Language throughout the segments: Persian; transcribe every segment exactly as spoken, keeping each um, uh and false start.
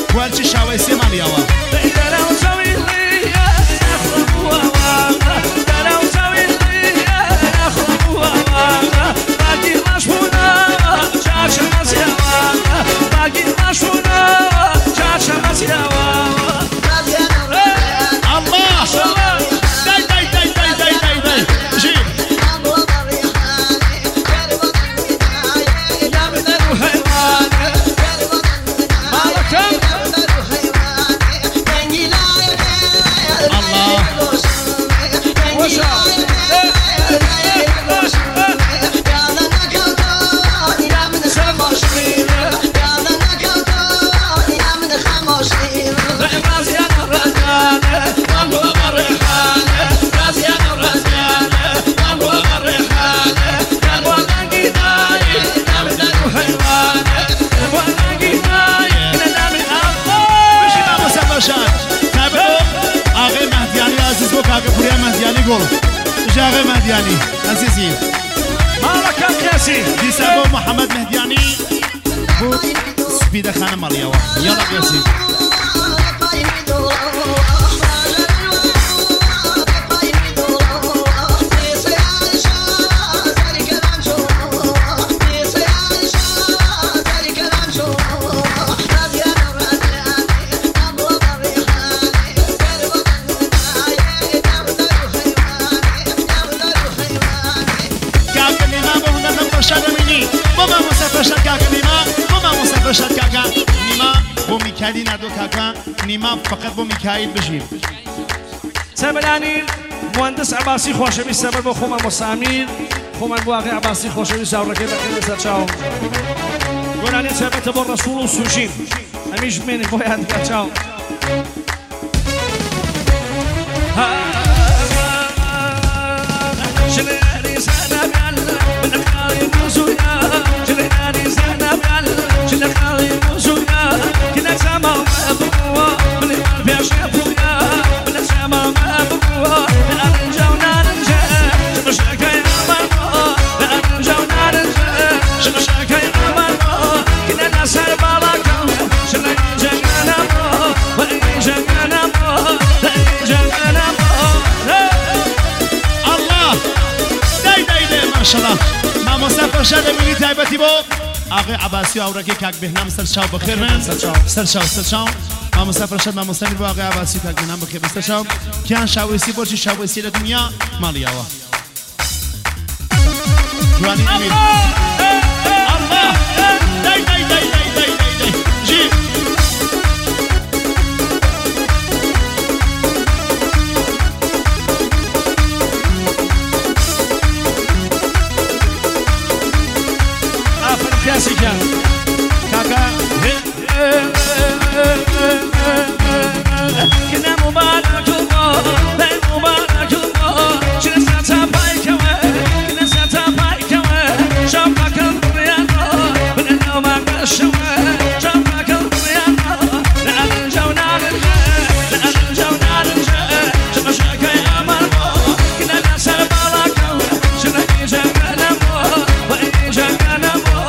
وارچی شاوی سیمانی آوا جاغي مهدياني عزيزي مالك القياسي دي سابو محمد مهدياني بو سبيدة خانة ماليا يلا قياسي باشد کاکا نیما بو میکایلی ندو کاکا نیما فقط بو میکایل بجیم سبلانی مهندس عباسی خوشبی سبب بو خوما مسامیر خوما بو آقای عباسی خوشبی ساورکی بخیر سرچاو گلانی سبت بو رسول و سوشیم همیش منی بو یاد کچاو شلری سنبال من خالی موزویا شلری سنبال شل خالی موزویا كنا سما مبروا من القلب شافويا من سما مبروا نرجع ونرجع شمشك يا مروا نرجع ونرجع شمشك يا مروا كنا نسهر بلاكم شل جنانا وإن جنانا وإن جنانا الله داي داي داي ما شاء الله ما مسافر شاد مني تايبتي بو آقای عباسی و آورکی کاک بهنام سرچاو بخیر من سرچاو سرچاو سرچاو ما مسافر شد ما مستمر با آقای عباسی کاک بهنام بخیر سرچاو کیان شاویسی برچی شاویسی دنیا مالیا و جوانی امید الله دای دای دای دای دای دای جی كاسي كان كاكا كنا مبارك الله لا مبارك الله شنا ساتا بايكا كنا ساتا بايكا شوفك الرياضة من اليوم الشوى شوفك الرياضة نرجع ونرجع نرجع ونرجع شمشك يا مرمو كنا نسال بلاكا شنا يجانا مو وإن يجانا مو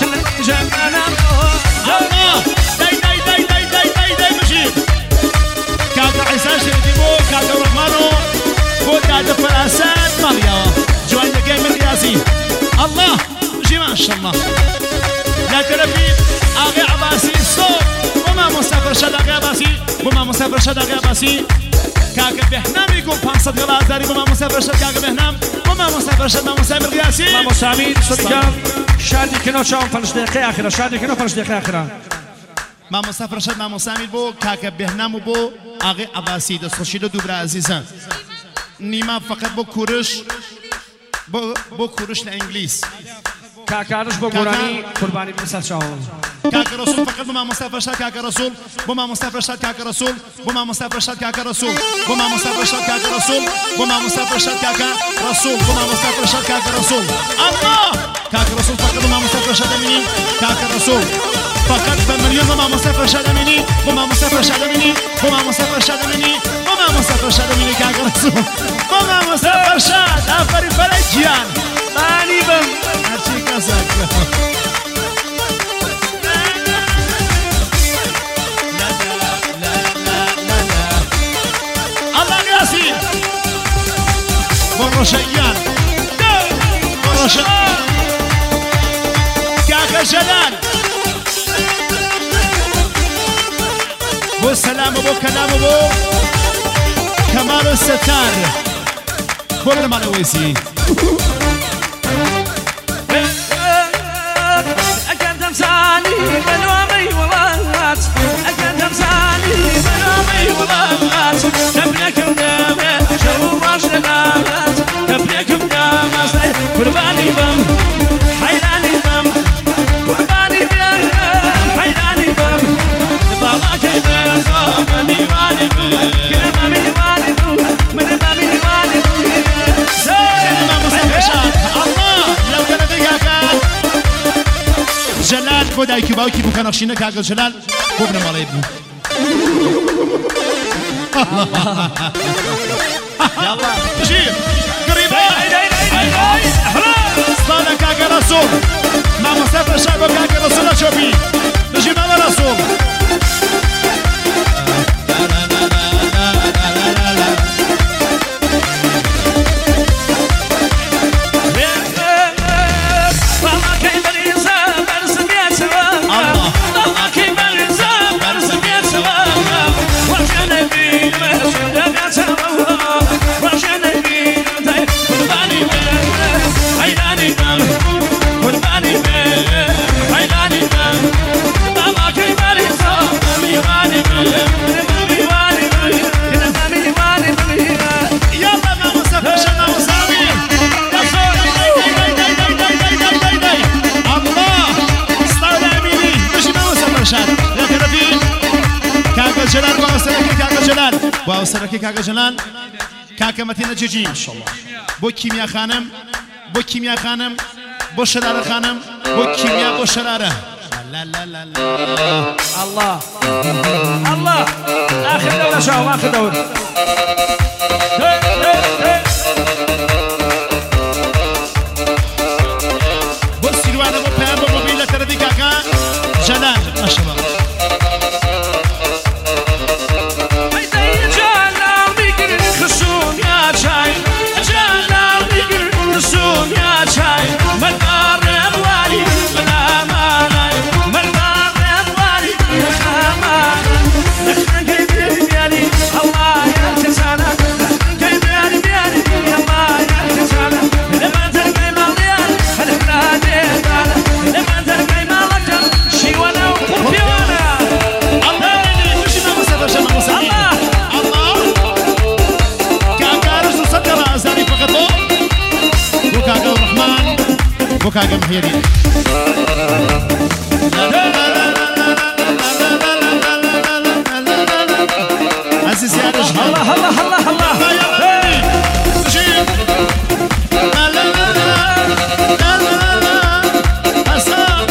الله داي داي داي داي داي داي داي مجيب كاكا عيسى شريتيبو كاكا رحمانو بو كاكا فلاسات ماليا جوان دقاي من رياضي الله جي ما شاء الله لا تربي آغي عباسي صوت وما مسافر شد آغي عباسي وما مسافر شد آغي عباسي كاكا بهنام يقول پانصد غلا هزاري وما مسافر شد كاكا بهنام وما مسافر شد ما مسافر قياسي ما مسامير صدقان شادي كنو شام فنش دقيقة آخرة شادي كنو فنش دقيقة آخرة ما مسافر شد ما مسامير بو كاكا بهنام و بو آغي عباسي دست خوشید و دوبرا عزیزان نیما فقط بو کورش بو بو کورش لانگلیس كاكارش بو قراني قرباني بمسال شاون كاكا رسول فقط بما مسافر شد كاكا رسول بما مسافر شد كاكا رسول بما مسافر شد كاكا رسول بما مسافر شد كاكا رسول بما مسافر شد كاكا رسول بما مسافر شد كاكا رسول الله كاكا رسول فقط بما مسافر شد مني كاكا رسول فقط بمليون بما مسافر شد مني بما مسافر شد مني بما مسافر شد مني بما مسافر شد مني كاكا رسول بما مسافر شد افري فلجيان ماني بم هرشي كاسك لا روشيان روشيان كاكا جلال بو سلام بو كلام بو كمال الستار بو من مال ويسي أكاد أمساني بنوامي ولات أكاد أمساني بنوامي ولات تبنيكم دامت شو باش نبات تبنيكم دامت قرباني بم حيراني بم قرباني بم حيراني بم بابا كيبان صامني واني بم كلمة مني واني بم من بابي واني بم سينما مسافشات الله لو كان فيها كان جلال بو دايكي باوكي بو كان أخشينا كاكل جلال بو ابن مالي بو يلا تجيب قريبا صالة كاكا رسول مع مسافر شعب كاكا رسول أشوفي تجيب مع رسول جلال باوسركي كاكا جلال باوسركي كاكا جلال كاكا متينة جيجي ما شاء الله بو كيميا خانم بو كيميا خانم بو شرارة خانم بو كيميا بو شرارة لا لا لا لا الله الله آخر دورة شاو آخر دورة بو سيروانة بو بيان بو موبيلة تردي كاكا جلال ما شاء الله كاكا محيري عزيز يا رجل الله الله الله الله تجيب لا لا لا لا لا لا أصاب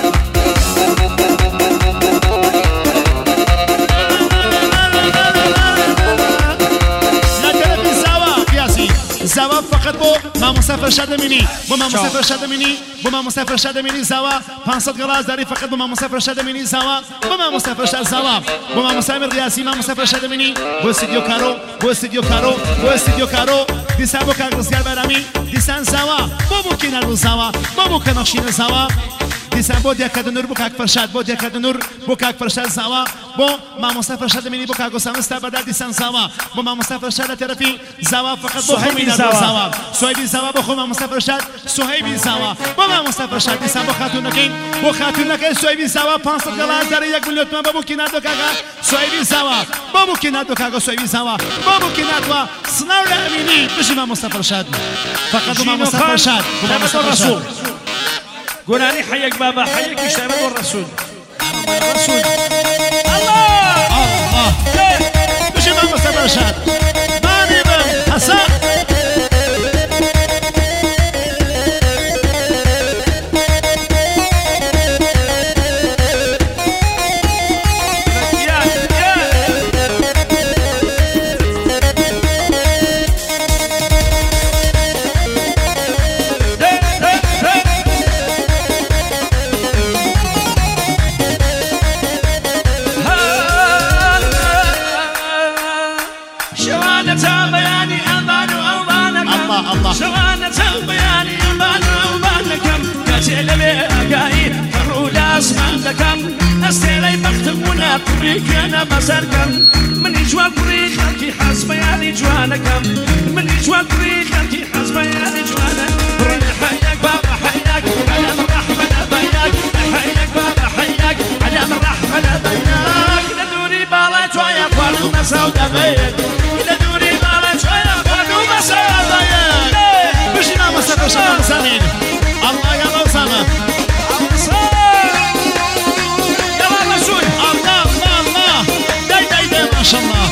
لا تلبي زوا قياسي زوا فقط بو ما مسافر شادميني بما مسافر شادميني بما مسافر شادميني زوا پانصد غلاز داري فقط بما مسافر شادميني زوا بما مسافر شاد زوا بما مسافر قياسي ما مسافر شادميني بو استوديو كارو بو استوديو كارو بو استوديو كارو ديسابو كاغرسيال برامي ديسان زوا بو كينارو زوا بو كنخشين زوا ديسان بو ديا كدنور بو كاك فرشاد بو ديا كدنور بو كاك فرشاد زوا بو ما مسافر شادميني بو كاغو سانستا بدل ديسان زوا بو ما مسافر شاد ترفي زوا فقط بو خمينا زوا سويبي زوا بو ما مسافر شاد سوهيبي زوا بو ما مسافر شاد ديسان بو خاتونكين بو خاتونكين سويبي زوا پانصد غلاز داري یک میلیون تومان بو كينادو كاغا سويبي زوا بو كينادو كاغا سويبي زوا بو كينادو سناو لاميني بشي ما مسافر شاد فقط ما مسافر شاد بو ما مسافر شاد قولاني حيك بابا حيك اشتغل الرسول الرسول الله الله مش ما مسافر شاد ماني بم حسن الله شوانة بياني بانا وبانكم كاتل بيقاي كرولا اسمانكم استيلي بختمونا طريق انا مساركم من يجوال طريق كي حسب يالي جوانكم من يجوال طريق كي حسب يالي جوانك حياك بابا حياك على من رحمة بياك حياك بابا حياك على من رحمة بياك لدوري بالات ويا فالو مساو دبيك لدوري بالات ويا فالو مساو دبيك بشنا مسافر شنا مسامين الله يلا وسامة يلا رسول الله الله الله داي داي داي ما شاء الله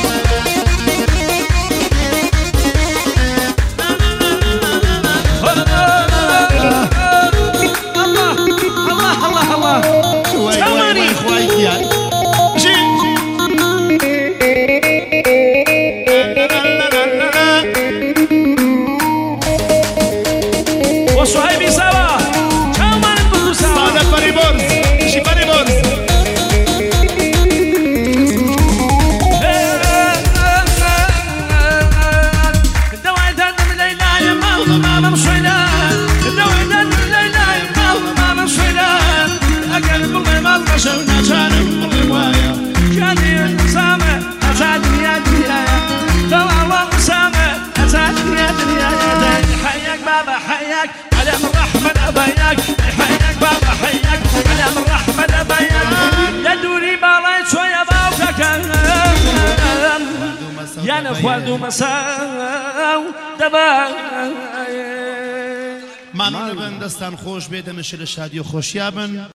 الله الله الله وي وي وي جي وصهيبي سوا كمان بدو سوا هذا بريبورز شي بريبورز الدواء دن من ليلى يا ماما ماما مشينا الدواء دن من ليلى يا ماما ماما مشينا أقلب ما ما مشينا كان الرواية كان يسامع أتاني يا دنيا دواء وسامع أتاني يا دنيا حياك بابا حياك على من رحمة بياك حياك بابا حياك على من رحمة بياك لدوري بالاي شوية باوكك يا نفوالدو مساو دبا مانون بن دستان خوش بيدن شل شادي و خوشيابن